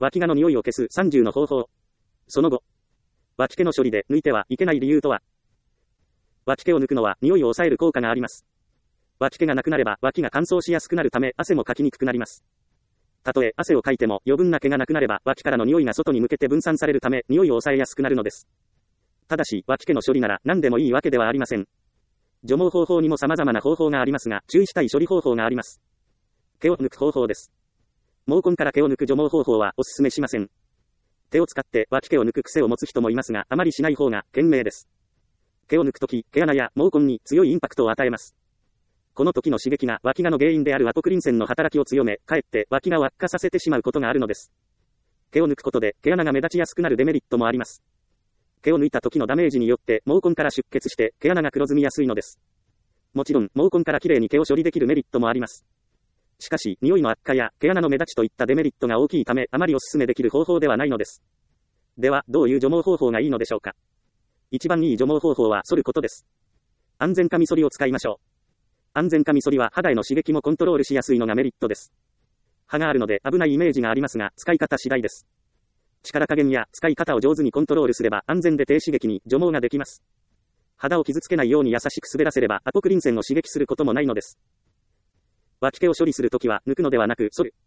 脇毛の匂いを消す30の方法。その後、脇毛の処理で抜いてはいけない理由とは。脇毛を抜くのは匂いを抑える効果があります。脇毛がなくなれば脇が乾燥しやすくなるため汗もかきにくくなります。たとえ汗をかいても余分な毛がなくなれば脇からの匂いが外に向けて分散されるため匂いを抑えやすくなるのです。ただし脇毛の処理なら何でもいいわけではありません。除毛方法にも様々な方法がありますが注意したい処理方法があります。毛を抜く方法です。毛根から毛を抜く除毛方法はお勧めしません。手を使って脇毛を抜く癖を持つ人もいますがあまりしない方が賢明です。毛を抜くとき毛穴や毛根に強いインパクトを与えます。この時の刺激が脇がの原因であるアポクリン腺の働きを強め、かえって脇が悪化させてしまうことがあるのです。毛を抜くことで毛穴が目立ちやすくなるデメリットもあります。毛を抜いた時のダメージによって毛根から出血して毛穴が黒ずみやすいのです。もちろん毛根からきれいに毛を処理できるメリットもあります。しかし匂いの悪化や毛穴の目立ちといったデメリットが大きいためあまりお勧めできる方法ではないのです。ではどういう除毛方法がいいのでしょうか。一番いい除毛方法は剃ることです。安全カミソリを使いましょう。安全カミソリは肌への刺激もコントロールしやすいのがメリットです。刃があるので危ないイメージがありますが使い方次第です。力加減や使い方を上手にコントロールすれば安全で低刺激に除毛ができます。肌を傷つけないように優しく滑らせればアポクリン腺を刺激することもないのです。脇毛を処理するときは抜くのではなく剃る。